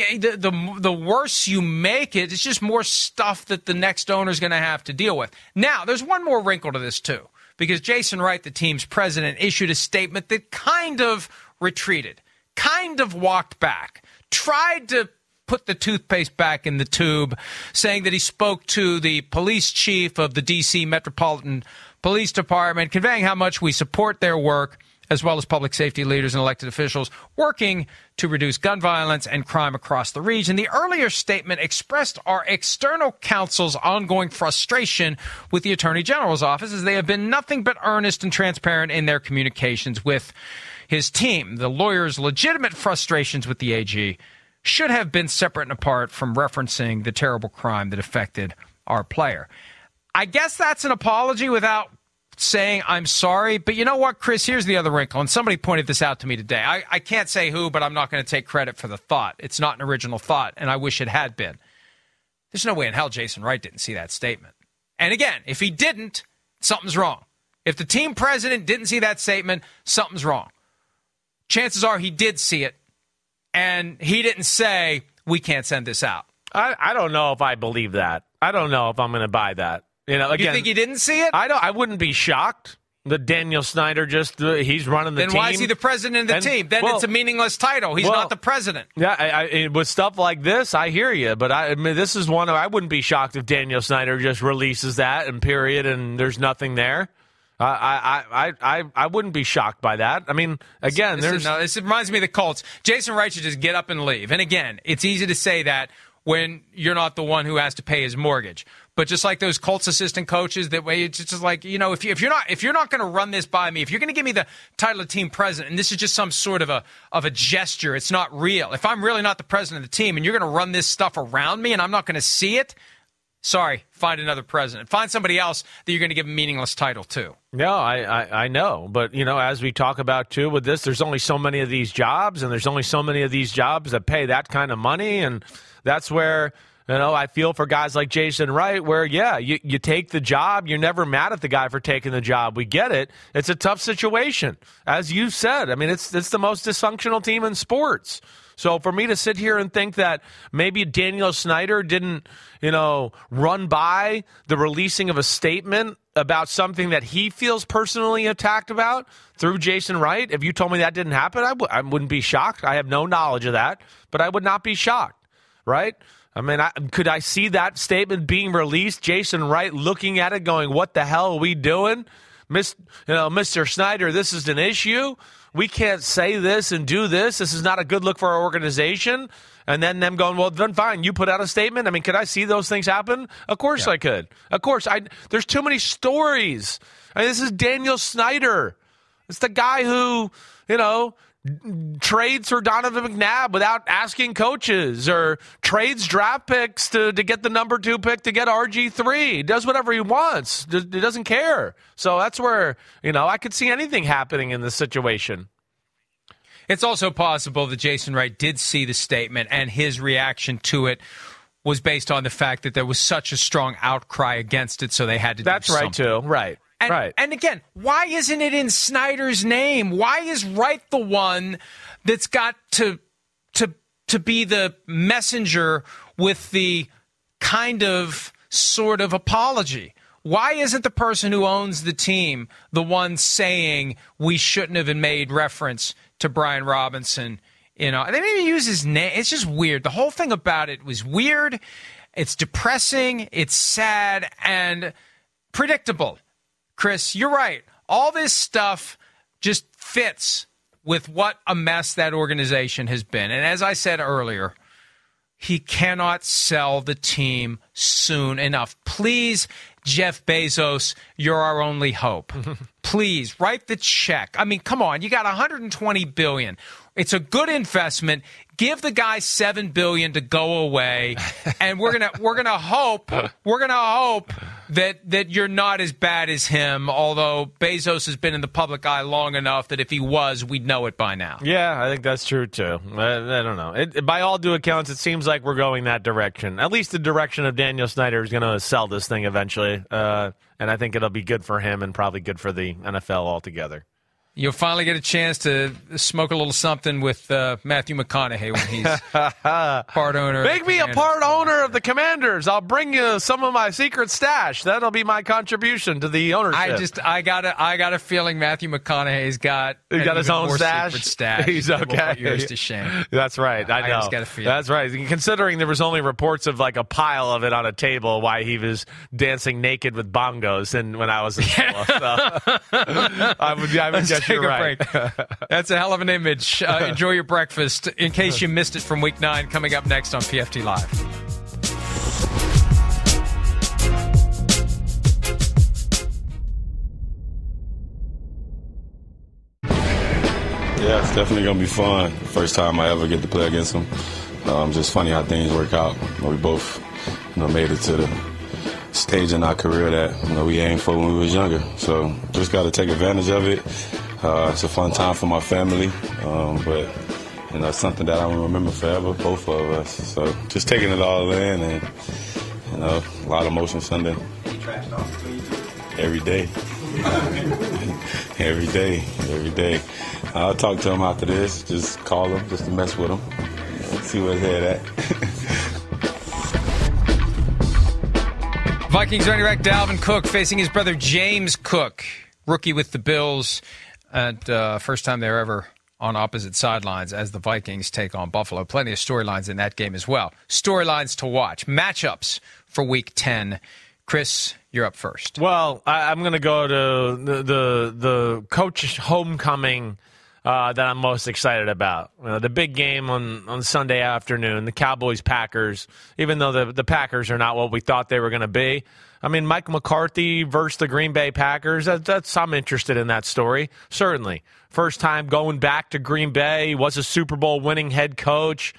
the worse you make it, it's just more stuff that the next owner is going to have to deal with. Now, there's one more wrinkle to this, too, because Jason Wright, the team's president, issued a statement that kind of retreated, kind of walked back, tried to put the toothpaste back in the tube, saying that he spoke to the police chief of the D.C. Metropolitan Police Department, conveying how much we support their work, as well as public safety leaders and elected officials working to reduce gun violence and crime across the region. The earlier statement expressed our external counsel's ongoing frustration with the Attorney General's office, as they have been nothing but earnest and transparent in their communications with his team. The lawyer's legitimate frustrations with the AG should have been separate and apart from referencing the terrible crime that affected our player. I guess that's an apology without saying I'm sorry. But you know what, Chris? Here's the other wrinkle, and somebody pointed this out to me today. I can't say who, but I'm not going to take credit for the thought. It's not an original thought, and I wish it had been. There's no way in hell Jason Wright didn't see that statement. And again, if he didn't, something's wrong. If the team president didn't see that statement, something's wrong. Chances are he did see it, and he didn't say, we can't send this out. I don't know if I believe that. I don't know if I'm going to buy that. Again, you think he didn't see it? I wouldn't be shocked that Daniel Snyder he's running the team. Then why is he the president of the team? Then it's a meaningless title. He's not the president. Yeah, with stuff like this, I hear you. But I mean, this is one I wouldn't be shocked if Daniel Snyder just releases that and period, and there's nothing there. I wouldn't be shocked by that. I mean, again, this reminds me of the Colts. Jason Wright should just get up and leave. And again, it's easy to say that when you're not the one who has to pay his mortgage. But just like those Colts assistant coaches, that way it's just like, if you're not going to run this by me, if you're going to give me the title of team president, and this is just some sort of a gesture, it's not real. If I'm really not the president of the team and you're going to run this stuff around me and I'm not going to see it, Sorry, find another president. Find somebody else that you're going to give a meaningless title to. No, I know. But, as we talk about, too, with this, there's only so many of these jobs, and there's only so many of these jobs that pay that kind of money. And that's where, I feel for guys like Jason Wright where, you take the job. You're never mad at the guy for taking the job. We get it. It's a tough situation. As you said, it's the most dysfunctional team in sports. So for me to sit here and think that maybe Daniel Snyder didn't, run by the releasing of a statement about something that he feels personally attacked about through Jason Wright, if you told me that didn't happen, I wouldn't be shocked. I have no knowledge of that, but I would not be shocked, right? Could I see that statement being released, Jason Wright looking at it going, what the hell are we doing? Mr. Snyder, this is an issue. We can't say this and do this. This is not a good look for our organization. And then them going, well, then fine, you put out a statement. Could I see those things happen? Of course I could. Of course. There's too many stories. This is Daniel Snyder. It's the guy who, trades for Donovan McNabb without asking coaches, or trades draft picks to get the number 2 pick to get RG3. Does whatever he wants. He doesn't care. So that's where, I could see anything happening in this situation. It's also possible that Jason Wright did see the statement and his reaction to it was based on the fact that there was such a strong outcry against it, so they had to do something. That's right, too. Right. And again, why isn't it in Snyder's name? Why is Wright the one that's got to be the messenger with the kind of sort of apology? Why isn't the person who owns the team the one saying we shouldn't have made reference to Brian Robinson? They didn't even use his name. It's just weird. The whole thing about it was weird. It's depressing. It's sad and predictable. Chris, you're right. All this stuff just fits with what a mess that organization has been. And as I said earlier, he cannot sell the team soon enough. Please, Jeff Bezos, you're our only hope. Please, write the check. Come on. You got $120 billion. It's a good investment. Give the guy $7 billion to go away, and we're gonna hope that you're not as bad as him. Although Bezos has been in the public eye long enough that if he was, we'd know it by now. Yeah, I think that's true too. I don't know. By all due accounts, it seems like we're going that direction. At least the direction of Daniel Snyder is going to sell this thing eventually, and I think it'll be good for him and probably good for the NFL altogether. You'll finally get a chance to smoke a little something with Matthew McConaughey when he's part owner. Make me a part owner of the Commanders. I'll bring you some of my secret stash. That'll be my contribution to the ownership. I got a feeling Matthew McConaughey's got his own stash. Secret stash. He's okay. Yours to shame. That's right. I know. I just got a feeling. That's right. Considering there was only reports of like a pile of it on a table while he was dancing naked with bongos, and when I was in school, so I would guess you're right. Break. That's a hell of an image. Enjoy your breakfast. In case you missed it from Week 9, coming up next on PFT Live. Yeah, it's definitely going to be fun. First time I ever get to play against him. Just funny how things work out. We both made it to the stage in our career that we aimed for when we was younger. So just got to take advantage of it. It's a fun time for my family, but it's something that I will remember forever, both of us. So just taking it all in, and a lot of emotion Sunday. Every day. every day. I'll talk to him after this. Just call him, just to mess with him, see where his head at. Vikings running back Dalvin Cook facing his brother James Cook, rookie with the Bills. And first time they're ever on opposite sidelines as the Vikings take on Buffalo. Plenty of storylines in that game as well. Storylines to watch. Matchups for Week 10. Chris, you're up first. Well, I'm going to go to the coach homecoming that I'm most excited about. The big game on Sunday afternoon, the Cowboys-Packers, even though the Packers are not what we thought they were going to be. Mike McCarthy versus the Green Bay Packers, I'm interested in that story, certainly. First time going back to Green Bay, was a Super Bowl winning head coach.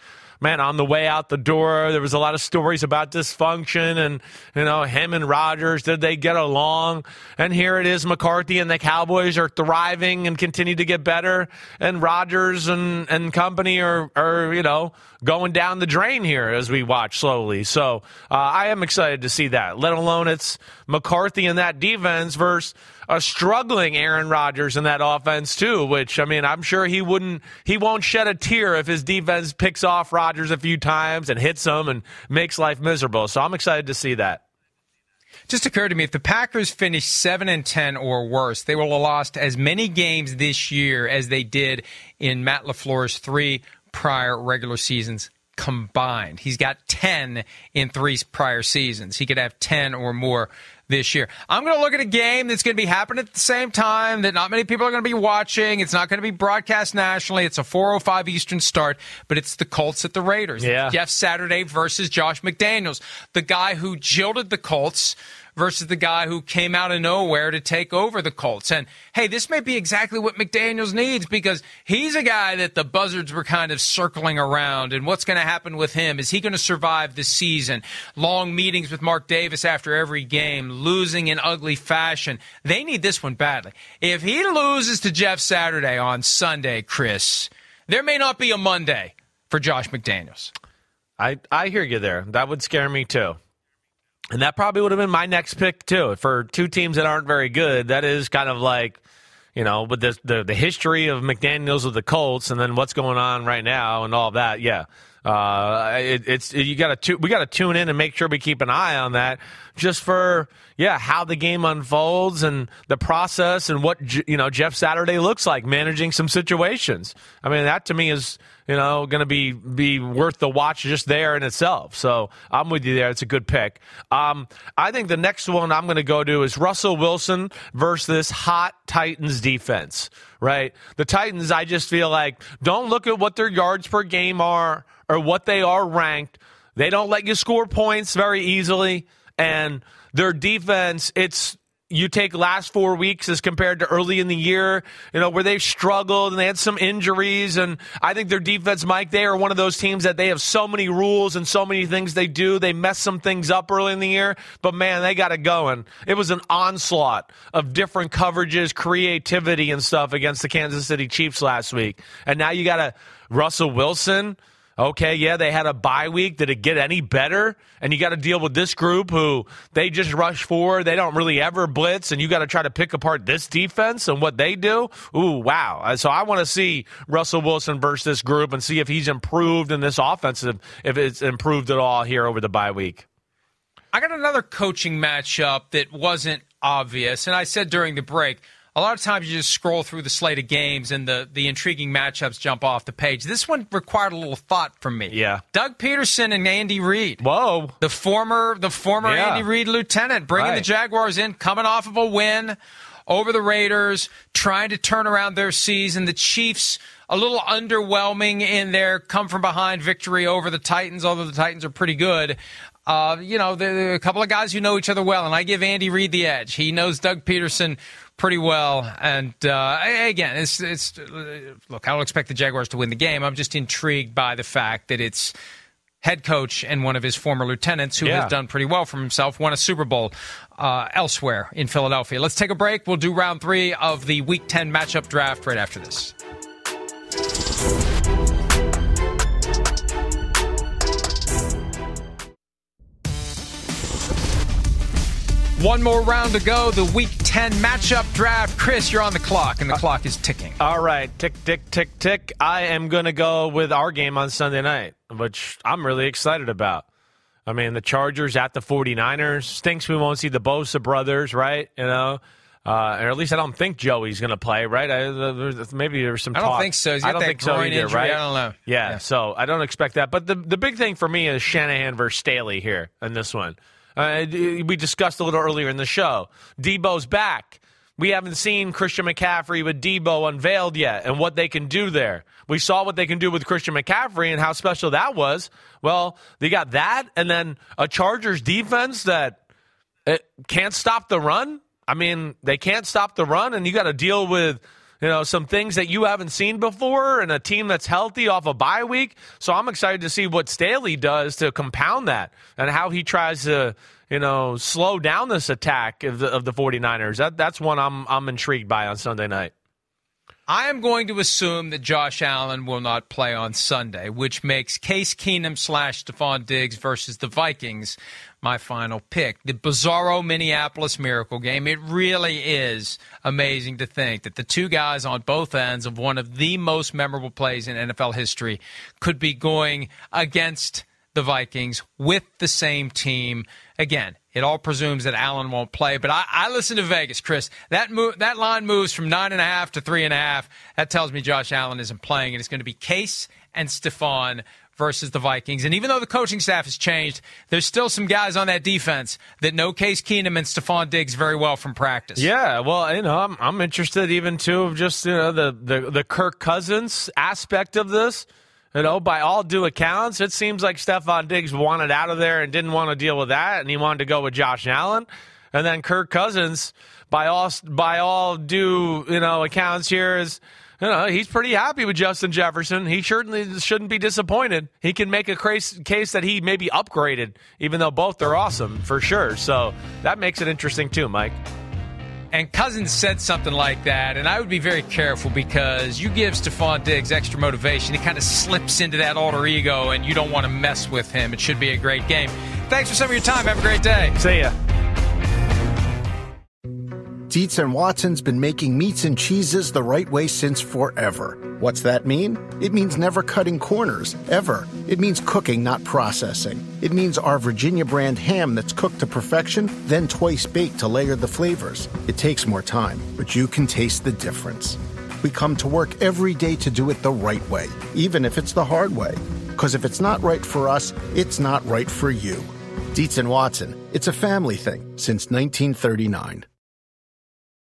man, on the way out the door, there was a lot of stories about dysfunction and, him and Rodgers, did they get along? And here it is, McCarthy and the Cowboys are thriving and continue to get better, and Rodgers and company are going down the drain here as we watch slowly. So I am excited to see that, let alone it's McCarthy and that defense versus a struggling Aaron Rodgers in that offense too, which, I'm sure he won't shed a tear if his defense picks off Rodgers a few times and hits him and makes life miserable. So I'm excited to see that. Just occurred to me, if the Packers finish 7-10 or worse, they will have lost as many games this year as they did in Matt LaFleur's 3 prior regular seasons combined. He's got 10 in 3 prior seasons. He could have 10 or more this year. I'm going to look at a game that's going to be happening at the same time that not many people are going to be watching. It's not going to be broadcast nationally. It's a 4:05 Eastern start, but it's the Colts at the Raiders. Yeah. Jeff Saturday versus Josh McDaniels, the guy who jilted the Colts versus the guy who came out of nowhere to take over the Colts. And, hey, this may be exactly what McDaniels needs, because he's a guy that the buzzards were kind of circling around. And what's going to happen with him? Is he going to survive the season? Long meetings with Mark Davis after every game, losing in ugly fashion. They need this one badly. If he loses to Jeff Saturday on Sunday, Chris, there may not be a Monday for Josh McDaniels. I hear you there. That would scare me too. And that probably would have been my next pick, too. For 2 teams that aren't very good, that is kind of like, with the history of McDaniels with the Colts and then what's going on right now and all that. Yeah. We got to tune in and make sure we keep an eye on that, just for how the game unfolds and the process and what Jeff Saturday looks like managing some situations. That to me is going to be worth the watch just there in itself. So I'm with you there. It's a good pick. I think the next one I'm going to go to is Russell Wilson versus this hot Titans defense. Right, the Titans, I just feel like, don't look at what their yards per game are or what they are ranked. They don't let you score points very easily. And their defense, you take last 4 weeks as compared to early in the year, where they've struggled and they had some injuries. And I think their defense, Mike, they are one of those teams that they have so many rules and so many things they do. They mess some things up early in the year, but man, they got it going. It was an onslaught of different coverages, creativity and stuff against the Kansas City Chiefs last week. And now you got a Russell Wilson. Okay, yeah, they had a bye week. Did it get any better? And you got to deal with this group who they just rush forward. They don't really ever blitz, and you got to try to pick apart this defense and what they do. Ooh, wow. So I want to see Russell Wilson versus this group and see if he's improved in this offensive, if it's improved at all here over the bye week. I got another coaching matchup that wasn't obvious, and I said during the break, a lot of times you just scroll through the slate of games and the intriguing matchups jump off the page. This one required a little thought from me. Yeah. Doug Peterson and Andy Reid. Whoa. The former Andy Reid lieutenant, bringing the Jaguars in, coming off of a win over the Raiders, trying to turn around their season. The Chiefs, a little underwhelming in their come-from-behind victory over the Titans, although the Titans are pretty good. There are a couple of guys who know each other well, and I give Andy Reid the edge. He knows Doug Peterson pretty well. And again, it's look, I don't expect the Jaguars to win the game. I'm just intrigued by the fact that it's head coach and one of his former lieutenants who has done pretty well for himself, won a Super Bowl elsewhere in Philadelphia. Let's take a break. We'll do round 3 of the Week 10 matchup draft right after this. One more round to go, the Week 10 matchup draft. Chris, you're on the clock, and the clock is ticking. All right, tick, tick, tick, tick. I am going to go with our game on Sunday night, which I'm really excited about. The Chargers at the 49ers. Stinks we won't see the Bosa brothers, right? Or at least I don't think Joey's going to play, right? Maybe there's some talk. I don't think so. I don't think so either, injury, right? I don't know. Yeah, so I don't expect that. But the big thing for me is Shanahan versus Staley here in this one. We discussed a little earlier in the show. Debo's back. We haven't seen Christian McCaffrey with Debo unveiled yet and what they can do there. We saw what they can do with Christian McCaffrey and how special that was. Well, they got that and then a Chargers defense that can't stop the run. They can't stop the run, and you got to deal with some things that you haven't seen before and a team that's healthy off a bye week. So I'm excited to see what Staley does to compound that and how he tries to, slow down this attack of the 49ers. That's one I'm intrigued by on Sunday night. I am going to assume that Josh Allen will not play on Sunday, which makes Case Keenum / Stephon Diggs versus the Vikings my final pick. The bizarro Minneapolis Miracle game. It really is amazing to think that the two guys on both ends of one of the most memorable plays in NFL history could be going against the Vikings with the same team. Again, it all presumes that Allen won't play, but I listen to Vegas, Chris. That line moves from 9.5 to 3.5. That tells me Josh Allen isn't playing, and it's going to be Case and Stephon versus the Vikings. And even though the coaching staff has changed, there's still some guys on that defense that know Case Keenum and Stephon Diggs very well from practice. Yeah, well, I'm interested even too of just the Kirk Cousins aspect of this. By all due accounts, it seems like Stephon Diggs wanted out of there and didn't want to deal with that, and he wanted to go with Josh Allen. And then Kirk Cousins, by all due accounts here, is he's pretty happy with Justin Jefferson. He certainly shouldn't be disappointed. He can make a case that he maybe upgraded, even though both are awesome for sure. So that makes it interesting too, Mike. And Cousins said something like that, and I would be very careful because you give Stephon Diggs extra motivation, he kind of slips into that alter ego, and you don't want to mess with him. It should be a great game. Thanks for some of your time. Have a great day. See ya. Dietz and Watson's been making meats and cheeses the right way since forever. What's that mean? It means never cutting corners, ever. It means cooking, not processing. It means our Virginia brand ham that's cooked to perfection, then twice baked to layer the flavors. It takes more time, but you can taste the difference. We come to work every day to do it the right way, even if it's the hard way. Because if it's not right for us, it's not right for you. Dietz and Watson, it's a family thing since 1939.